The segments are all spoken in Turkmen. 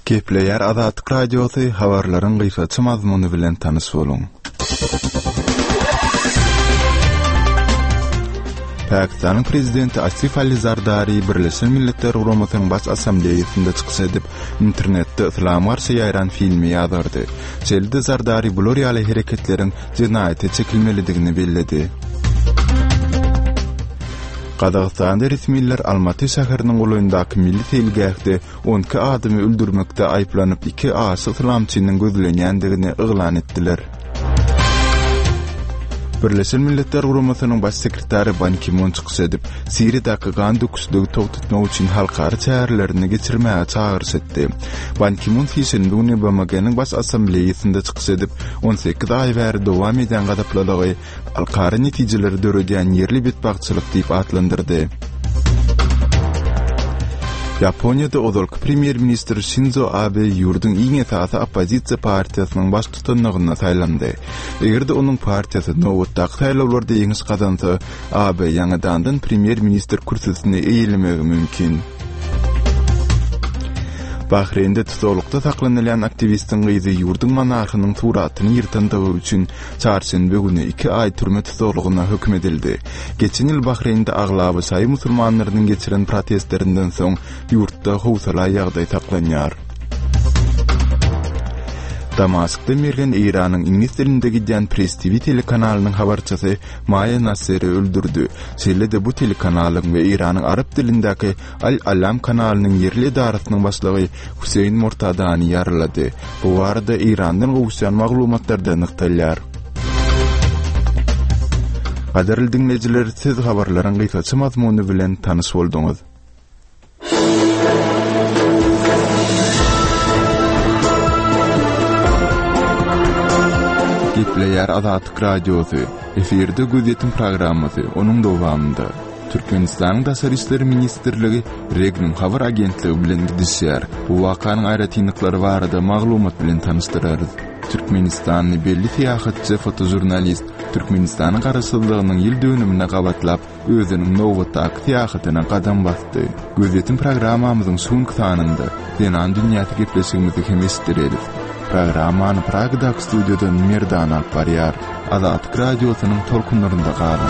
Kepleyer Azatlyk Radiosu habarlaryň gysgaça mazmuny bilen tanys bolun. Pakistan prezidenti Asif Ali Zardari Birleşen Milletler Guramasynyň baş assambleýasynda çykyş edip internetde islam garşy ýaýran filmi ýazardy. Şeýle Zardari bular ýaly hereketleriň jinaýaty çekilmelidigini bellädi. Qazaqstanda resmiler Almaty şäheriniň goýundaky milli telgähde 12 adamy öldürmekde aýplanyp 2 aşy islamçynyň gözlenýändigini yglan etdiler. Birleşen Milletler Guramasynyň baş sekretary Ban Ki-moon çykyş edip, Siriýadaky gan döküsdügi togtatmak üçin halkary çäherlerini geçirmäge çagyrş etdi. Ban Ki-moon Hisenbugün BMG'niň baş assambleýasynda çykyş edip, 18 aý bäri dowam eden gadaplalygy halkary netijeleri döredýän ýerli betbagçylyk diýip atlandyrdy. Japonya'da odolky premier minister Shinzo Abe ýurdun iň esasy oppozisiýa partiýasynyň baş tutanlygyna saýlandy. Egerde onuň partiýasy nowatdaky saýlawlarda ýeňiş gazansa, Abe ýangydan premier minister kursysine eýilmegi mümkin. Bahreynde tutulukda saklanılan aktivistin gyzy ýurdun monarhynyň suratyny ýyrtandygy üçin çarşembe güni 2 aý türme tutulugyna hökm edildi. Geçen ýyl Bahreynde aglaby saý musulmanlarynyň geçiren protestlerinden soň ýurtda howsala ýagdaý saklanýar. Damaskda mergen İran'ın İngiliz dilinde giden Press TV telekanalynyň habarçysy Maya Nasseri öldürdü. Şeýle de bu telekanalın ve İran'ın Arap dilindäki Al-Alam kanalynyň ýerli idarasynyň başlygy Huseyn Murtadany ýaralady. Bu arada İran'dan gowşan maglumatlardan ykdalýar. Gaderli dinleyijiler, siz habarlaryň gysgaça mazmuny bilen tanys bolduňuz. Kepleyer Azatlyk Radiosu, efirde gözetim programmasy, onuň dowamında Türkmenistanyň Daşary işleri ministrligi Regnum habar agentligi bilen gidişýär. Bu wakanyň aýratynlyklary barada maglumat bilen tanıştyrar. Türkmenistanyň belli fiýahatçy fotojurnalist Türkmenistanyň garaşsyzlygynyň ýyl dönümine gabatlap özüniň nowatdaky fiýahatyna gadam basdy. Gözetim programmamyzyň soňky sanynda denan dünýäde gepleşigimizi hemestireriz. Programmany Pragdaky studiodan Merdan alparyar. Azatlyk Radiosynyň tolkunlarynda galan.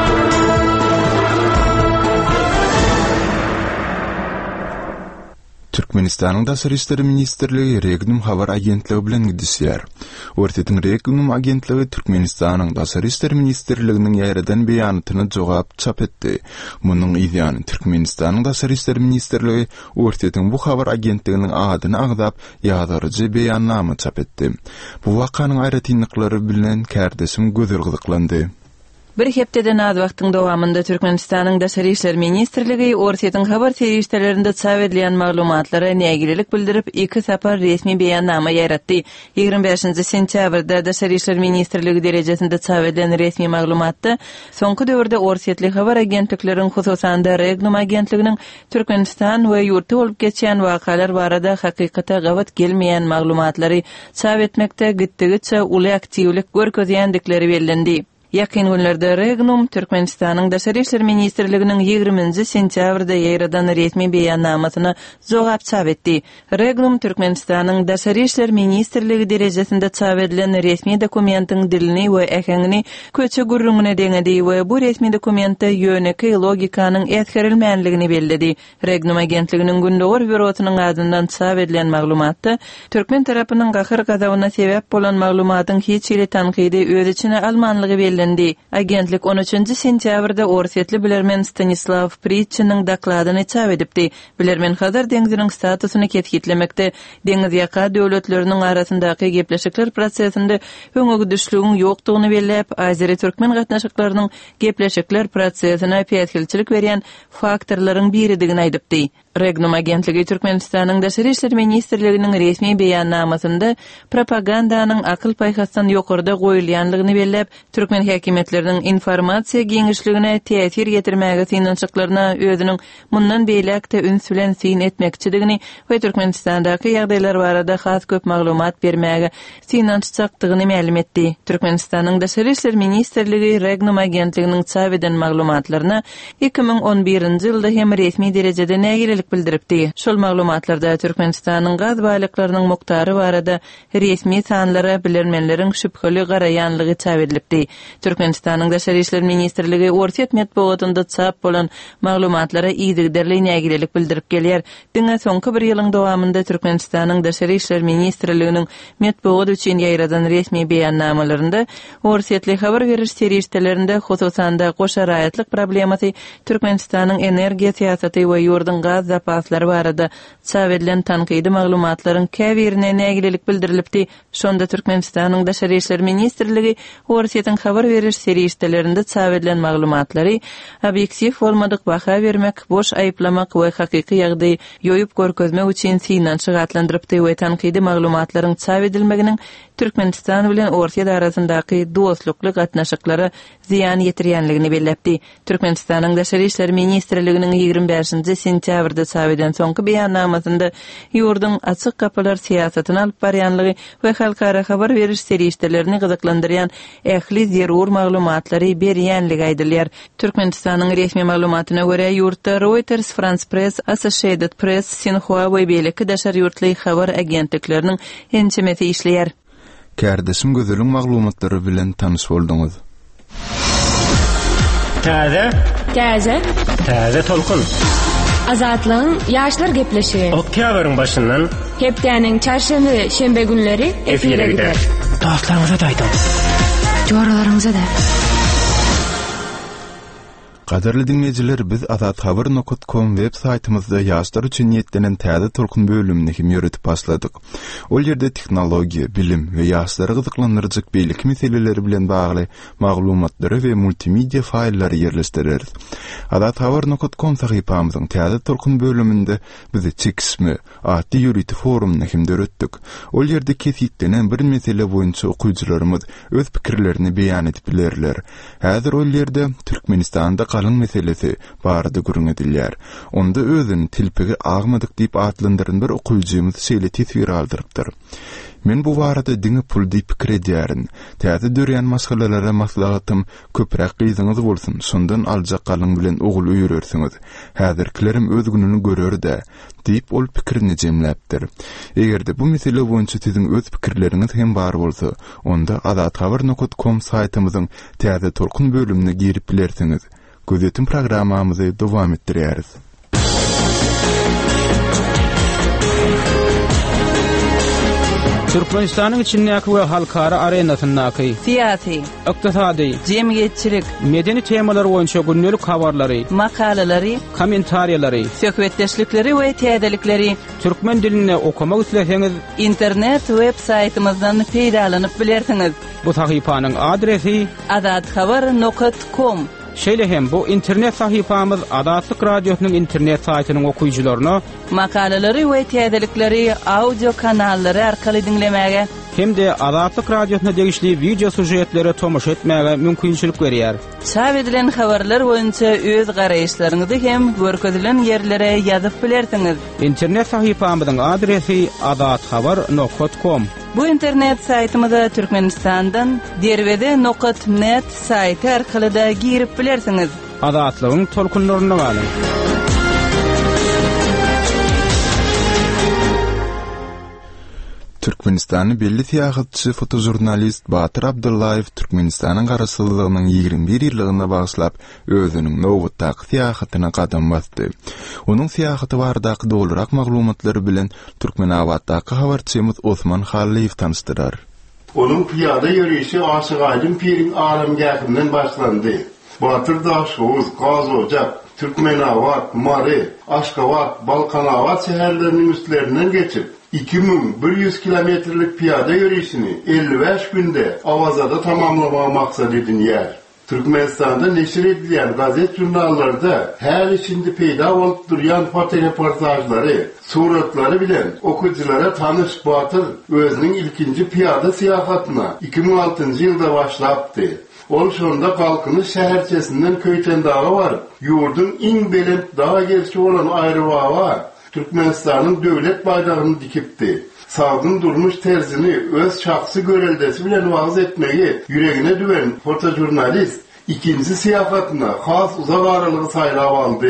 Türkmenistanyň Daşary işleri ministrligi Regnum habar agentligi bilen gidişýär. Ortatyň Regnum agentligi Türkmenistanyň Daşary işleri ministrliginiň ýaýradan beýanatyny jogap çap etdi. Munyň ýa-ni Türkmenistanyň Daşary işleri ministrligi ortatyň bu habar agentliginiň adyny agdap ýazarjy beýannama çap etdi. Bu wakanyň aýratynlyklary bilen kärdeşim gözer gyzyklandy. Bir hepdeden az wagtyň dowamında Türkmenistanyň Daşary işleri ministrligi ortatyň habar terişlerinde çap edilen maglumatlara nägililik bildirip 2 sapar resmi beýannama ýaratdy. 25 sentýabrda Daşary işleri ministrligi derejesinde çap edilen resmi maglumatda soňky döwürde ortatly habar agentlikleriň hususan Regnum agentliginiň Türkmenistan we ýurtda bolup geçýän wakalar barada hakykata gabat gelmeýän maglumatlary çap etmekde gitdigiçe uly aktiwlik görkezýändikleri bellendi. Yakın günlerde Regnum Türkmenistanyň Daşary işleri ministrliginiň 20 sentýabrda ýaýradan resmi beýannamasyna jogap çap etdi. Regnum Türkmenistanyň Daşary işleri ministrligi derejesinde çap edilen resmi dokumentyň dilini we äheňini köçe gurrungyna deňedi we bu resmi dokumentde ýöneki logikanyň etkirilmänligini belledi. Regnum agentliginiň Gündogur bürosynyň adyndan çap edilen maglumatda Türkmen tarapynyň gahyr gazawyna sebäp bolan maglumatyň hiç ýeri tanqidi öz içine almanlygy bellendi. Agentlik 13 sentýabrda ortatly bilermen Stanislav Pritchanyň dakladyny çap edipdi. Bilermen Hazar deňiziniň statusyny ketgitlemekde, deňiz ýaka döwletleriniň arasyndaky gepleşikler prosesinde öňe düşlügiň ýokdugyny belläp, Azeri türkmen gatnaşyklarynyň gepleşikler prosesine peýatçylyk berýän faktorlaryň biridigini aýdypdy. Regnum agentligi Türkmenistanyň Daşary işleri ministrliginiň resmi beýannamasynda propagandanyň akyl paýhasdan ýokarda goýulýanlygyny belläp, türkmen häkimetlerining informasiýa giňişligine täsir getirmäge synançyklaryna özüniň mundan beýlekde ünsülen syn etmekçidigini we Türkmenistandaky ýagdaýlar barada has köp maglumat bermäge synançykdygyny ma'lum etdi. Türkmenistanyň Daşary işleri ministrligi Regnum agentliginiň çap eden maglumatlaryna 2011-nji ýylda hem resmi derejede nägililik nägilelik bildiripdi. Şol maglumatlarda Türkmenistanyň gaz baýlyklarynyň muktary barada resmi sanlara bilermenleriň şüpheli garaýanlygy çağıryldypdy. Türkmenistanyň Daşary işler ministrligi orta matbuatynda çap bolan maglumatlara ýygderli nägilelik bildirip gelýär. Diňe soňky bir ýylyň dowamında Türkmenistanyň Daşary işler ministrliginiň matbuat üçin ýaýradan resmi beýannamalarynda orta habar beriş serişdelerinde hususanda goşa raýatlyk problemasy, Türkmenistanyň energiýa siýasaty we ýurdun gaz zapaslary barada çap edilen tanqidi maglumatlaryň käbirine nägilelik bildirilipdi. Şonda Türkmenistanyň Daşary işler ministrligi orta habar beriş serişdelerinde çap edilen maglumatlary obyektiv bolmadyk baha bermek, boş aýyplamak we hakyky ýagdaý ýoýup görkezmek üçin synançy gatlandyrypdy we tanqidi maglumatlaryň çap edilmeginiň Türkmenistan bilen Orta arasyndaky dostlukly gatnaşyklary ziýan ýetirýänligini belläpdi. Türkmenistanyň Daşary işler ministrliginiň 25-nji sentýabrda çap edilen soňky beýannamasynda ýurdun açyk kapylar siýasatyny alyp barýanlygy we halkara habar beriş serişdelerini gyzyklandyrýan ähli zerur maglumatlary berýänligi aýdylýar. Türkmenistanyň resmi maglumatyna görä ýurtda Reuters, France Press, Associated Press, Sinhua we beýleki daşary ýurtly habar agentlikleriniň ençemesi işleýär. Kärdeşim gözeliň maglumatlary bilen tanış bolduňyz. Täze tolkun. Azatlyň ýaşlar gepleşigi. Oktýabryň başyndan Hepdeniň çarşembe, şembe günleri efire gider. Dostlaryňyza da aýdym. Joralaryňyza da. Qadarly dinleýijiler, biz azathabar.com web saytymyzda ýaşlar üçin ýetlenen täze tolkun bölümini hem ýöretip başladyk. Ol ýerde teknologiýa, bilim we ýaşlary gyzyklandyrjak beýlik meseleleri bilen bagly maglumatlary we multimedia faýllary ýerleşdireriz. Azathabar.com sahypamyzyň täze tolkun bölüminde bizi çekisme, atdy ýöretip forumyny hem döretdik. Ol ýerde kesitlenen bir mesele boýunça okuwçylarymyz öz pikirlerini beýan edip bilerler. Häzir ol ýerde Türkmenistanda kalın meselesi barada gürün edilýär. Onda özüni tilpigi agmadyk diýip atlandyran bir okuyjymyz şeýle tesir aldyrypdyr. Men bu barada diňe pul diýip pikir edýärin. Täze dörýän masalalara maslahatym köpräk gyzyňyz bolsun. Şondan aljak kalın bilen oguly ýürersiňiz. Häzirkilerim öz gününi görerde diýip ol pikirini jemläpdir. Egerde bu mesele boýunça siziň öz pikirleriňiz hem bar bolsa, onda azathabar.com saýtymyzyň täze tolkun bölümine girip bilersiňiz. Gözetim programmamyzy dowam etdirýäris. Türkmenistanyň içindäki we halkara arenasyndaky Siýasy, ykdysady, jemgyýetçilik, medeni temalar boýunça günnelik habarlary, makalary, kommentariýalary, söhbetdeşlikleri we täzelikleri türkmen diline okumak isleseňiz, internet web saytymyzdan peýdalanyp bilersiňiz. bu sahypanyň adresi azathabar.com. Şeýle hem bu internet sahypamyz Azatlyk radiosynyň internet saýtynyň okuyjylaryna Makalary we täzelikleri audio kanallary arkaly dinlemäge hem de Azatlyk radiosyna degişli video sujetleri tomuş etmäge mümkinçilik berýär. çap edilen habarlar boýunça öz garaýşlaryňyzy hem görkezilen ýerlere ýazyp bilersiňiz. İnternet sahypamyzyň adresi azathabar.com. Bu internet saytymyza Türkmenistandan derwede.net saýty arkaly da girip bilersiňiz. Azatlygyň tolkunlaryna galyň. Türkmenistanyň belli siýasatçy fotojurnalist Batyr Abdullayew Türkmenistanyň garaşsyzlygynyň 21 ýyllygyna bagyşlap özüniň nowatdaky siýasatyna gadam basdy. Onuň siýasaty baradaky dolurak maglumatlary bilen Türkmenabatdaky habarçymyz Osman Halliýew tanışdyrar. Onuň piýada ýörüşi Aşygaýdyn piriň alamgahynden başlandy. Batyr Daşoğuz, Gazocak, Türkmenabat, Mary, Aşgabat, Balkanabat şäherleriniň üstlerinden geçip 2100 kilometrlik piyada yürüyüşini 55 günde Avazada tamamlama maksat edinýär. Türkmenistan'da neşir edilen gazet jurnallarda her içinde peyda olup duruyan fotoreportajları, suratları bilen okuyuculara tanış Batır özünün ilkinci piyada siyahatına 2006 yılda başlattı. Ol şonda kalkını şehirçesinden Köyten dağı var. Yurdun in belent dağa gelişi olan Ayrıvağa Türkmenistan'ın devlet bayrağını dikipti. Sağdın durmuş terzini öz şahsı göreldesi bilen vaaz etmeyi yüreğine düven fotojurnalist ikinci siyafatına has uzak aralığı saylap aldı.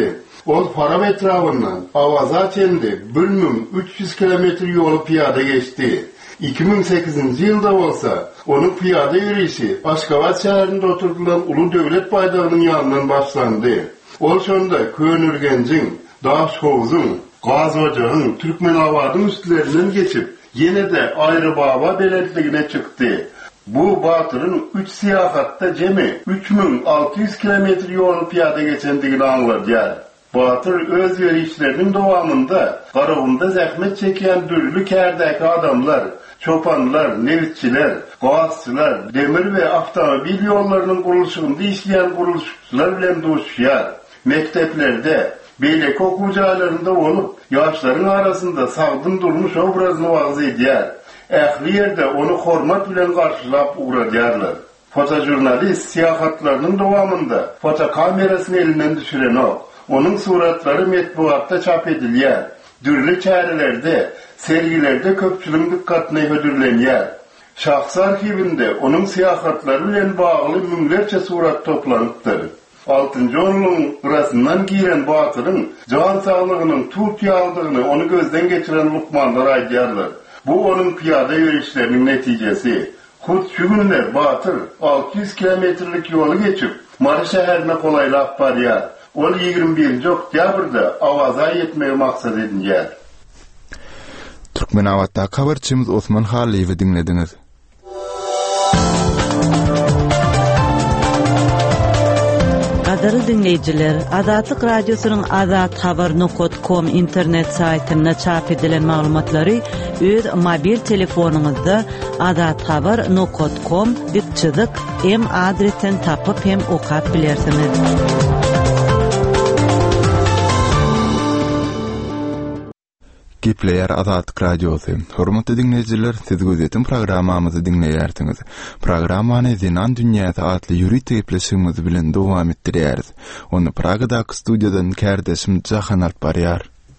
Ol Farab etrafından Avaza çendi 1300 kilometre yolu piyada geçti. 2008 yılda olsa onun piyada yürüyüşü Aşgabat şehrinde oturulan Ulu Devlet Baydağı'nın yanından başlandı. Ol sonunda Könürgencin, Daşhovuz'un, Gaz Ocağı'nın, Türkmenavad'ın üstlerinden geçip yine de Ayrı Baba belediyeliğine çıktı. Bu Batır'ın 3 siyahatta cemi 3600 kilometre yolu piyada geçendiğini anlar. Batır öz yürüyüşlerinin devamında Karagüm'de zahmet çeken dürlü kerdeki adamlar, çopanlar, nevitçiler, gazçılar, demir ve avtomobil yollarının kuruluşunda işleyen kuruluşçular bilen dostuşar. Mekteplerde, beylek okucalarında olup, yaşların arasında sağdın durmuş obrazını vaz ediyor. Ehli yerde onu hormat bilen karşılap uğradılarlar. Fotojurnalist siyahatlarının devamında fotokamerasını elinden düşüren onun suratları metbuatta çap ediliyor. Dürlü çarelerde, sergilerde köpçülün dikkatine ödürleniyor. Şahsı arşivinde onun siyahatları bilen bağlı münlerce surat toplanıptır. 6. onluğun arasından giren Batır'ın can sağlığının tut aldığını onu gözden geçiren Lukmanlar aydılarlar. Bu onun piyada yürüyüşlerinin neticesi. Kut şu günler Batır 600 kilometrelik yolu geçip Marı şehrine kolaylık barıyor. Ol 21. Oktyabırda Avaza yetmeye maksat edince. Türkmenavat'ta haberçimiz Osman Haliyevi dinlediniz. Qadarlı dinleyiciler, Azatlyk Radiosynyň azathabar.com internet saytynda çap edilen maglumatları öz mobil telefonuňyzda azathabar.com diýip hem adresinden tapyp hem okap bilersiňiz. Gepleýär Azatlyk Radiosy. Hormatly dinleyijiler, siz gözetim programmamyzy dinleýärsiňiz. Programmany Zinan Dünýäsi adly ýürüýt gepleşigimiz bilen dowam etdirýäris. Onu Pragadaky studiýadan kärdeşim Jahan alyp barýar.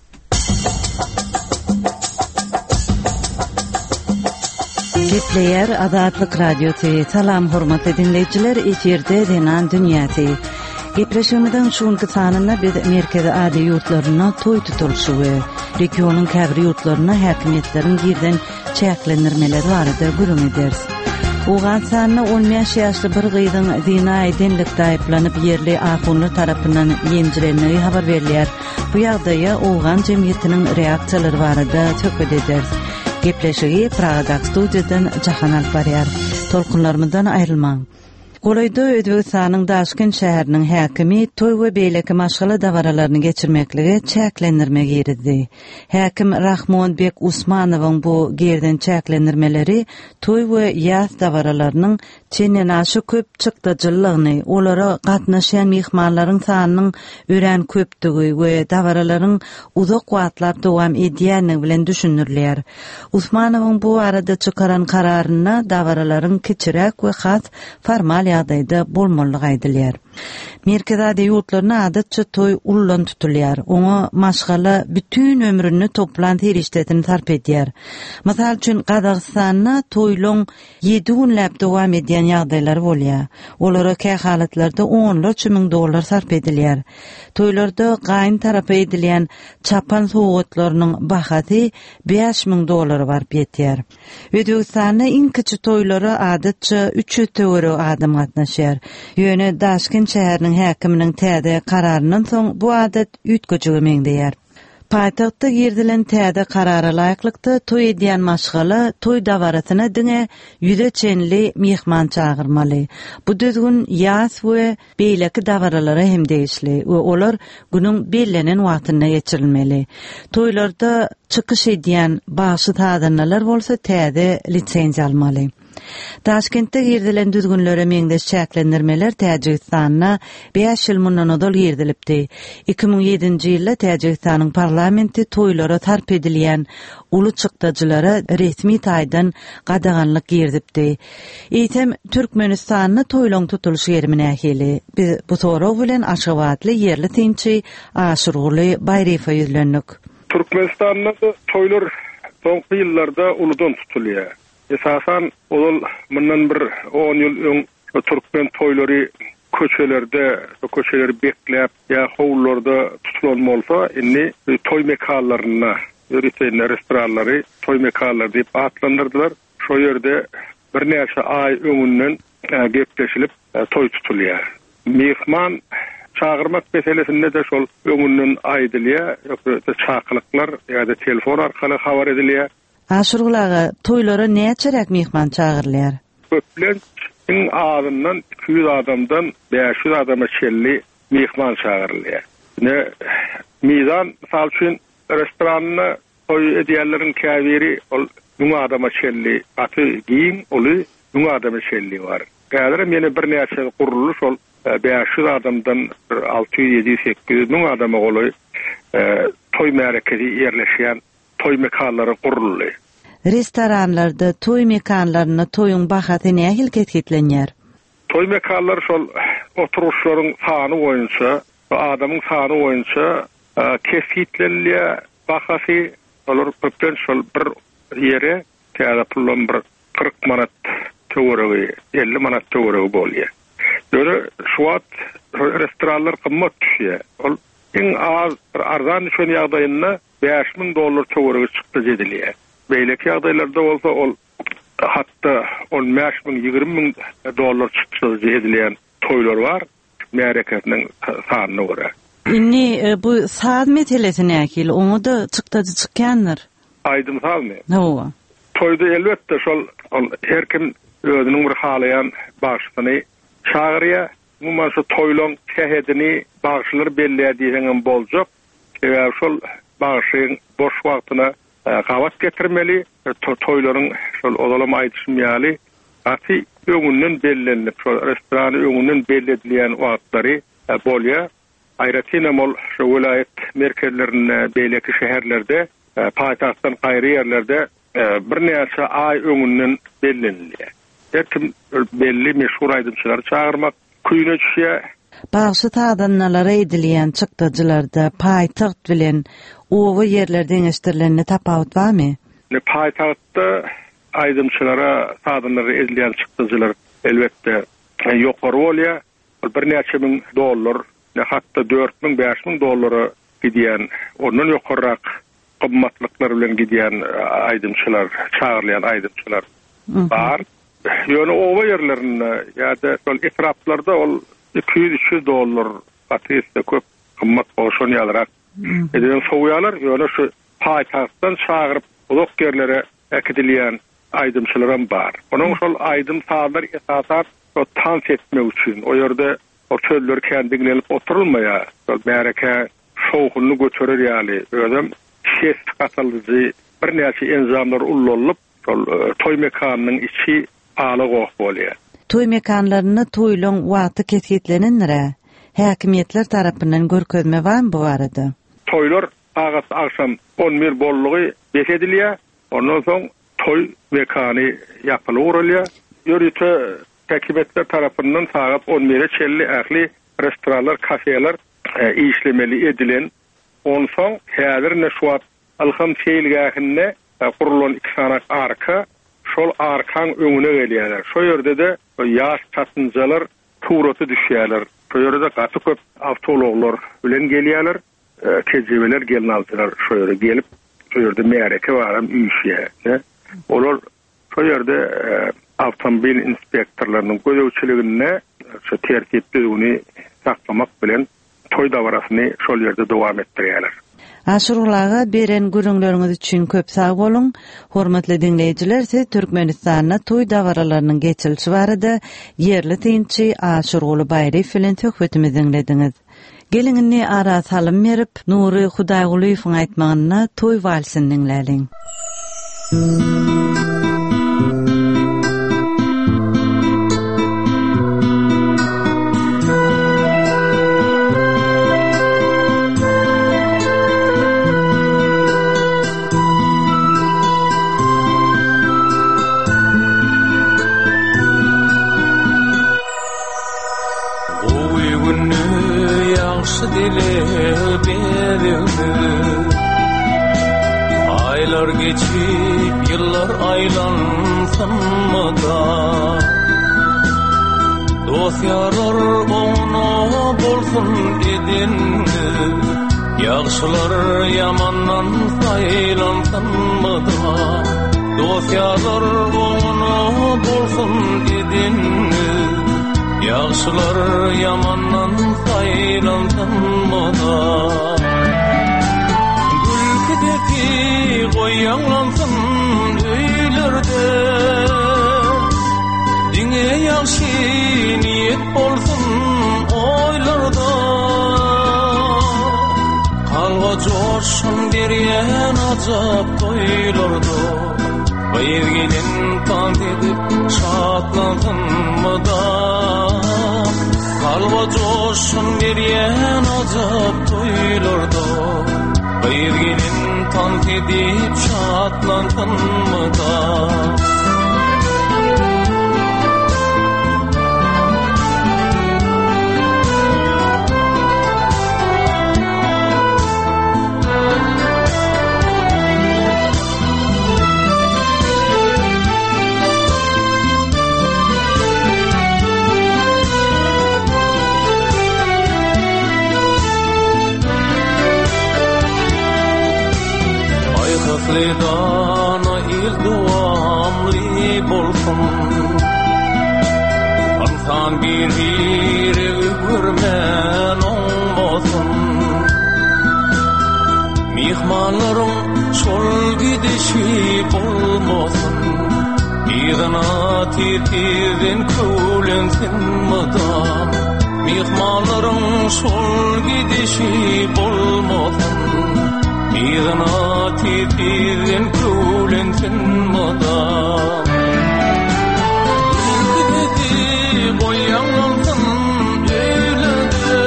Gepleýär Azatlyk Radiosy. Salam hormatly dinleyijiler, eferde Zinan Dünýäsi. Gepleşigimizden şuňky sanyna biz merkezi ady ýurtlaryna toý tutulşy we regionyň käbir ýurtlaryna häkimetleriň girden çäklendirmeleri barada gürüm ederiz. Oğan sanyna 10 ýaşly bir gyzyň zina edenlikde aýplanyp yerli ahunlar tarapyndan ýenjilenleri habar berilýär. Bu ýagdaýa oğan jemgyýetiniň reaksiýalary barada söhbet ederiz. Gepleşigi Pragadaky studiýadan Jahan alyp barýar. Tolkunlarymyzdan aýrylmaň. Golayda Özbegistanyň Daşkent şäheriniň häkimi toý we beýleki maşgala dawaralaryny geçirmekligi çäklendirme girdi. Häkim Rahmonbek Usmanowyň bu gerden çäklendirmeleri toý we ýaz dawaralarynyň çenden aşy köp çykdyjylygyny, olara gatnaşan mehmanlaryň sanynyň ören köpdigi we dawaralaryň uzak wagtlap dowam edýäni bilen düşünýärler. Usmanowyň bu arada çykaran kararyna dawaralaryň kiçirek we has formal ýagdaýda bolmalygy aýdylýar. Merkezade ýurtlaryna adatça toý ullan tutulýar. Oňa maşgala bütün ömrüni toplan teriştetini sarp edýär. Mysal üçin Gazagystanyna toýlaň 7 günläp dowam edýän ýagdaýlar bolýar. Olara käy halatlarda $10,000 sarp edilýär. Toýlarda gaýyn tarapy edilýän çapan sowgatlarynyň bahasy $5,000 barp ýetýär. Özbegistanyň iň kiçik toýlary adatça 3 töwere adam gatnaşýar. Ýöne Daşkent şäheriniň häkiminiň täze kararyndan soň bu adat ütgüjüge meňdeýär. Paýtagtda girdilen täze karara laýyklykda toý edýän maşgala toý dawarasyna diňe ýüze çenli mehman çagyrmaly. Bu düzgün ýaz we beýleki dawaralara hem değişli we olar günüň bellenen wagtyna geçirilmeli. Toýlarda çykyş edýän başy tadanlar bolsa täze lisensiýa almaly. Taşkentde girdilen düzgünlere meňdeş çäklendirmeler Täjikistanyna 5 ýyl mundan odal girdilipdi. 2007-nji ýylda Täjikistanyň parlamenti toýlara sarp edilýän uly çykdyjylara resmi taýdan gadaganlyk girdipdi. Eýtem Türkmenistanyny toýlaň tutulşy ýerine nähili. Biz bu soraw bilen Aşgabatly ýerli tinçi Aşurguly Baýrefa ýüzlendik. Türkmenistanyň toýlar soňky ýyllarda uludan tutulýar. Esasan olal mundan bir 10 ýyl Türkmen toýlary köçeleri beklep ya howlarda tutulan bolsa inni toy mekanlaryna ýöretýän restoranlary toy mekanlary diýip atlandyrdylar. Şo ýerde bir näçe ay öňünden gepleşilip toy tutulýar. Mehman çağırmak meselesinde de şol öňünden aýdylýar, ýoksa çaqlyklar ýa-da telefon arkaly habar edilýär. Aşurgulaga toylara näçerek mehman çağırylýar? Köplençiň ağzından 200 adamdan 500 adama çelli mehman çağırylýar. Ne mizan sal üçin restoranyna toy edýärleriň käbiri ol bu adama çelli aty giyin oly bu adama çelli bar. Gaýrym ýene bir näçe guruluş ol 500 adamdan 600 700 800 bu adama goly toy märeketi ýerleşýän toy mekanlary gurulýar. Restoranlarda toy mekanlaryna toyun bahaty nähil ketlenýär? Toy mekanlary şol oturuşlaryň sany boýunça, adamyň sany boýunça kesitlenýär. Bahasy olur köpden şol bir ýere käde pullun bir 40 manat töweregi 50 manat töweregi bolýar. Ýöne şu wagt restoranlar gymmat düşýär. Ol iň az arzan düşen ýagdaýynda $5,000 töweregi çykdy edilýär. Beýleki ýagdaýlarda bolsa ol hatda $15,000-$20,000 çykdy edilýän toýlar bar. Märeketiniň sanyna görä. Inni bu saat meselesi näkil? Onu da çykýandyr. Aýdym salmy? Hawa. Toyda elbetde şol herkim özüniň bir halayan başlygyny çağırýar. Umman şu toylaň tehedini bagşylar bellädiýän boljak. Şol bagşyň boş wagtyna gawat getirmeli. Toylaryň şol odalam aýdyşmaýaly. Aty öňünden bellenip, şol restorany öňünden belledilýän wagtlary bolýar. Aýratyna mol şu vilayet merkezlerinde, beýleki şäherlerde, paýtagtdan gaýry ýerlerde bir näçe ay öňünden bellenilýär. Herkim belli meşhur aýdymçylary çağırmak küýüne düşýär. Bagşy tadanlara edilýän çykdyjylarda paýtagt bilen owa ýerlerden eşdirilenine tapawut barmy? Paýtagtda aýdymçylara tadanlara edilýän çykdyjylar elbetde ýokary bolýar. Bir näçe ming dollar, hatda $4,000-$5,000 gidýän, ondan ýokarak gymmatlyklar bilen gidýän aýdymçylar, çağırlayan aýdymçylar bar. Ýöne owa ýerlerinde ýa-da şol etraplarda ol $200-$300 atysda köp gymmat bolşan ýalyrak edilen soňýalar ýöne şu paýtagtdan çağıryp uzak ýerlere ekidilýän aýdymçylar bar. Onuň şol aýdym saatlar esasat tans etmek üçin o ýerde o çöller kendine gelip oturulmaya, mereke soğuğunu götürür yani. Ödem ses katılıcı bir näçe enzamlar ullolup, toy mekanının içi alı goh bolýar. Toy mekanlaryna toýlaň wagty ketlenendir. Häkimiýetler tarapyndan görkezme barmy bu barada? Toylar agşam 11 bollugy bekedilýär. Ondan soň toy mekany ýapylýar. Ýörüte Tekibetler tarafından saat 11'e çelli ähli restoranlar, kafeler işlemeli edilen. Ondan soň häzirne şu wagt alham feýilgähinde gurulan 2 sanak arka, şol arkaň öňüne gelýärler. Şo ýerde de ýaş çatynjalar turaty düşýärler. Şo ýerde gaty köp awtologlar bilen gelýärler, kejebeler gelin aldylar. Şo ýerde gelip, şo ýerde mereke baram üýşýär. Olar şo ýerde avtomobil inspektorlarynyň gözegçiligine şu tertipli saklamak bilen toy dawarasyny şol ýerde dowam etdirýärler. Aşurulaga beren görüňleriniz üçin köp sag bolun. Hormatly dinleýijiler, Türkmenistanda toy dawaralarının geçilişi barada yerli tinçi Aşurul Baýry bilen töhbetimizi dinlediňiz. Gelingini ara salym berip, Nury Hudaýgulyň aýtmagyna toy walsyny dinläliň. Aylar geçip yıllar aylansın mı da Dosyalar onu bolsun edinni, yaxşılar yamandan saylansınmıda. Dosyalar onu bolsun edinni, yaxşılar yamandan saylansınmıda. Gülkideki koyanlansın öylerde, dine yaxşı niyet bolsun oylarda. Kalga coşun beryen azap toylarda, Bayırginin tant edip şatlansınmıda. Kalga coşun beryen azap toylarda, Bayırginin tant edip şatlansınmıda. Dana il duamli bolsun, insan bir görmen olmasın. Mihmanlarım şol gidişi bolmasın, birana titizden kölensin mıdan. Mihmanlarım şol gidişi bolmasın, birana titizden kölensin mıdan. Gülkideki koyanlansın öylerde,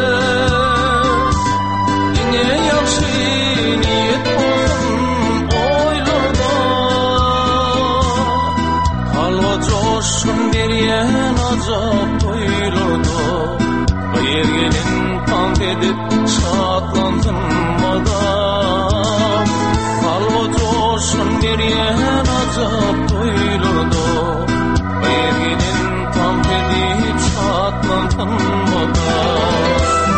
dine yaxşı niyet bolsun oylarda. Kalga coşun beryen azap toylarda, Bayırginin tant edip şatlansın mıdan. Kalga coşun beryen azap toylarda, Bayırginin tant edip şatlansın mıdan.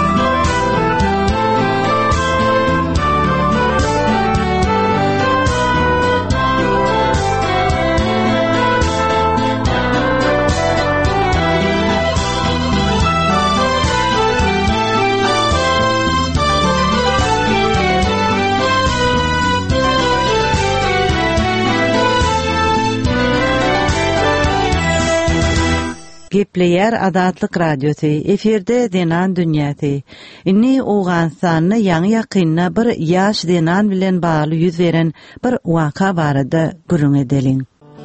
Gepleyer Adatlyk Radiosu, eferde Denan Dünyasy. Inni Owganstanyny ýaňy ýakynna bir ýaş Denan bilen bagly ýüz beren bir waka barada gürüň edeliň.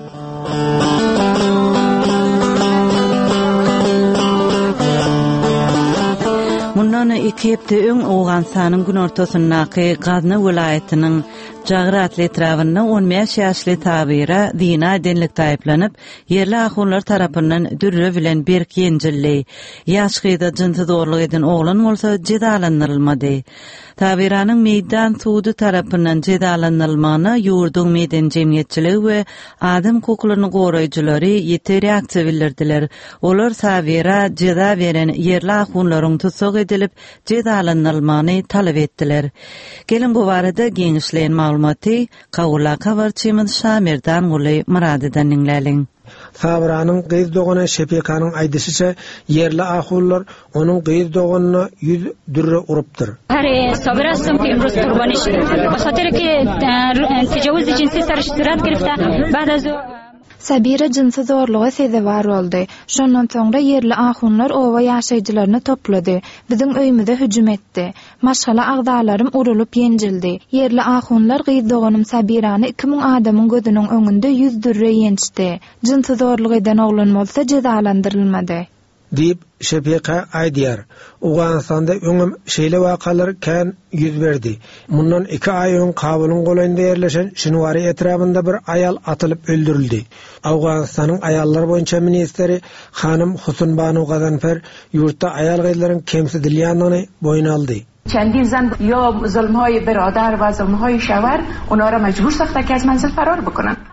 Mundan 2 hepde öň Owganstanyň gün ortasyndaky Gazna welaýatynyň Jagrat etrawyna 15 ýaşly tabira dina denlik taýplanyp, yerli ahunlar tarapyndan dürre bilen berk ýenjilli. Ýaş gyda jynty dorluk eden oglan bolsa jedalandyrylmady. Tabiranyň meýdan suudy tarapyndan jedalandyrylmagyna ýurduň meýdan jemgyýetçiligi we adam hukuklaryny goraýjylary ýeter reaksiýa bildirdiler. Olar tabira jeda beren yerli ahunlaryň tutsak edilip jedalandyrylmagyny talap etdiler. Gelin bu barada geňişleýän maglumaty Kawula kabarçymyz Şamirdan Guly Muradydan dinläliň. Sabranyň gyz dogana şepekanyň aýdyşyça yerli ahullar onuň gyz doganyna 100 dürre urupdyr. Hare sabirasym Emruz Qurbaniş. Başatyr ki tejawüz cinsi sarıştyrat girifde ba'da Sabira jinsi zorlugy sezewar boldy. Şondan soňra yerli ahunlar owa ýaşaýjylaryny toplady. Biziň öýümizde hüjüm etdi. Maşgala agdalarym urulup ýenjildi. Yerli ahunlar gyzdoganym Sabirany 2000 adamyň gözüniň öňünde 100 dürre ýençdi. Jinsi zorlugy eden oglan bolsa jezalandyrylmady. Dip şepeka aýdýar. Owganstanda öňüm şeýle wakalar kän ýüz berdi. Mundan 2 aý öň Kabulyň golanynda ýerleşen Şinwary etrafynda bir aýal atylyp öldürildi. Owganstanyň aýallar boýunça ministeri Hanym Husunbanu Gazanfer ýurtda aýal gyzlaryň kemsidilýändigini boýna aldy. چندین زن یا ظلم‌های برادر و ظلم‌های شوهر اونا را مجبور ساخته که از منزل فرار بکنن.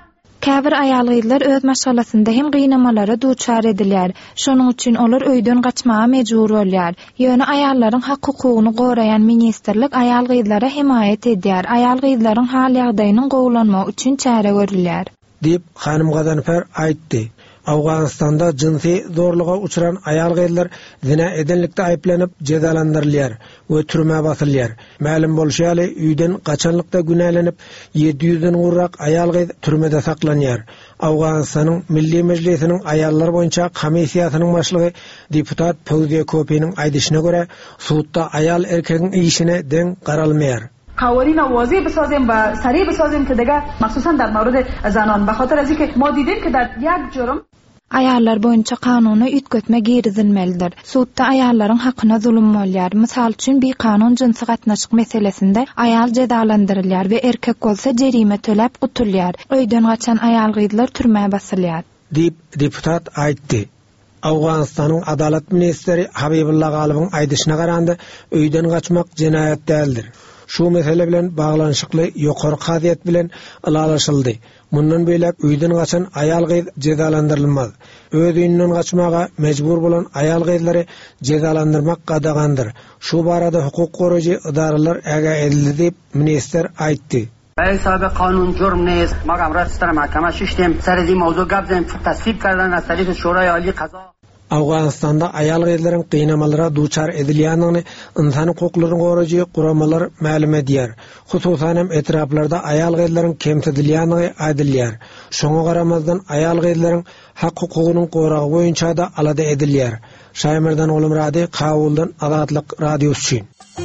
Käbir aýalgylar öz maşgalasynda hem gynamalara duçar edilýär. Şonuň üçin olar öýden gaçmaga mejbur bolýar. Ýöne aýallaryň hak hukugyny goraýan ministrlik aýalgylara himayet edýär. Aýalgylaryň hal ýagdaýynyň gowlanmagy üçin çäre görülýär. Dip Hanym Gazanfer aýtdy. Awganistanda jinsi zorluğa uçuran aýalgylar zina edenlikde aýplanıp cezalandyrylýar we türme basylýar. Ma'lum bolşaly üýden gaçanlykda günälenip 700-den gurrak aýalgy türmede saklanýar. Awganistanyň Milli Mejlisiniň aýallar boýunça komissiýasynyň başlygy deputat Fawziýa Köpeýniň aýdyşyna görä, suwtda aýal erkegiň işine deň garalmaýar. قوانین واضح بسازیم و سریع بسازیم که دیگه مخصوصا در مورد زنان به خاطر از اینکه ما دیدیم که در یک جرم Ayallar boýunça kanuny üýtgetme girizilmelidir. Suwtda aýallaryň hakyna zulüm bolýar. Mysal üçin bir kanun jinsi gatnaşyk meselesinde aýal cezalandyrylýar we erkek bolsa jerime töläp gutulýar. Öýden gaçan aýalgylar türmäge basylýar. Dip deputat aýtdy. Awganistanyň adalet ministri Habibullah Galybyň aýdyşyna garanda öýden gaçmak jinayet däldir. Şu mesele bilen baglanşykly ýokary kaziýet bilen alalaşyldy. Mundan beýlek öýden gaçan aýal gyz cezalandyrylmaz. Öz öýünden gaçmaga mejbur bolan aýal gyzlary cezalandyrmak gadagandyr. Şu barada hukuk goraýjy idaralar äge edildi diýip minister aýtdy. حساب قانون جرم نیست. ما هم رفتیم محکمه ششتیم سر این موضوع گپ زدیم تصویب کردن از طریق شورای عالی قضا. Awganistanda aýal gyzlaryň gynamalara duçar edilýändigini insan hukuklaryny goraýjy guramalar ma'lum edýär. Hususan hem etraplarda aýal gyzlaryň kemsedilýändigi aýdylýar. Şoňa garamazdan aýal gyzlaryň hak hukugynyň goragy boýunça da alada edilýär. Şaýmerdan Olim Rady, Kabuldan Azatlyk radiosu.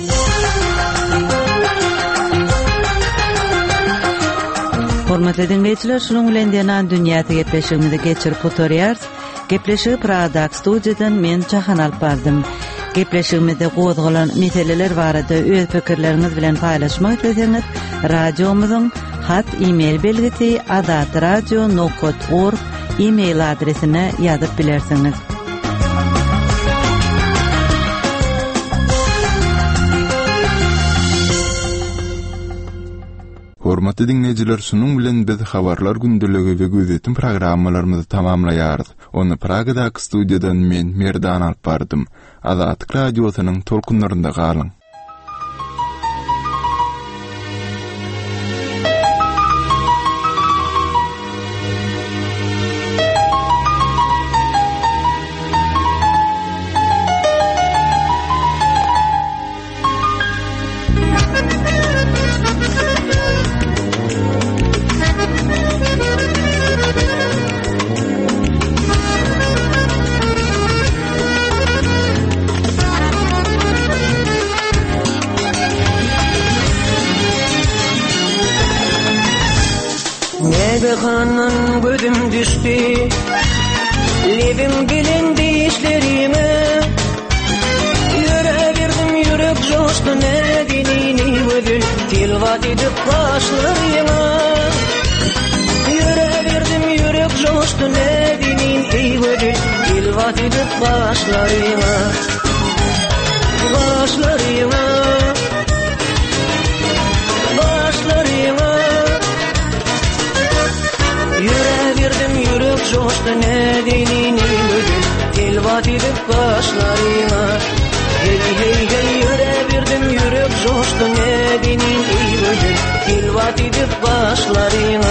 Hormatly dinleýijiler, şunuň bilen ýa-da dünýäde gepleşigimizi geçirip oturýarys. Gepleşigi Praga studiýadan men Çahan alyp bardym. Gepleşigimizde gozgalan meseleler barada öz pikirleriňiz bilen paýlaşmak isteseňiz, radiomyzyň hat e-mail belgisi azatradio.org e-mail adresine ýazyp bilersiňiz. Hormatly dinleyijiler, şunuň bilen biz habarlar gündüligi we gözetim programmalarymyzy tamamlaýarys. Onu Pragadaky studiýadan men Merdan alyp bardym. Azatlyk radiosynyň tolkunlarynda galyň. Kanan gözüm düştü, lebim bilindi işlerime. Yüreğirdim yürek coştu nedinini ödül, tilvat edip başlarıma. Yüreğirdim yürek coştu nedinini ödül, tilvat edip başlarıma. Başlarıma, başlarıma. Yüreğirdim yürek coştu nedinini ödül, tilvat edip başlarıma. Hey hey hey, yüreğirdim yürek coştu nedinini ödül, tilvat edip başlarıma.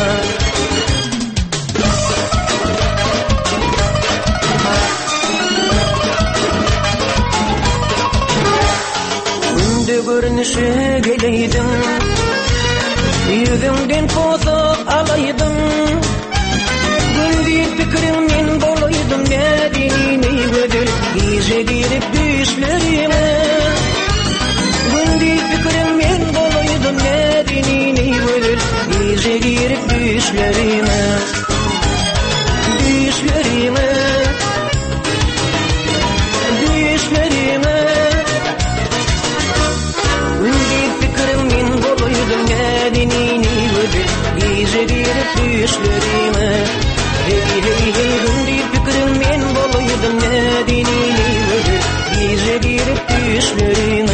Günde görünüşe geleydim, yüzünden pozak alaydım. Gündüz fikrimden bolaydım nedinini ödül, gece girip düşlerime. Gündüz fikrimden bolaydım nedinini ödül, gece girip düşlerime. Düşlerime, düşlerime. Gündüz fikrimden bolaydım nedinini ödül, gece girip düşlerime. Hey hey hey, gündüz fikrimden bolaydım nedinini ödül, gece girip düşlerime.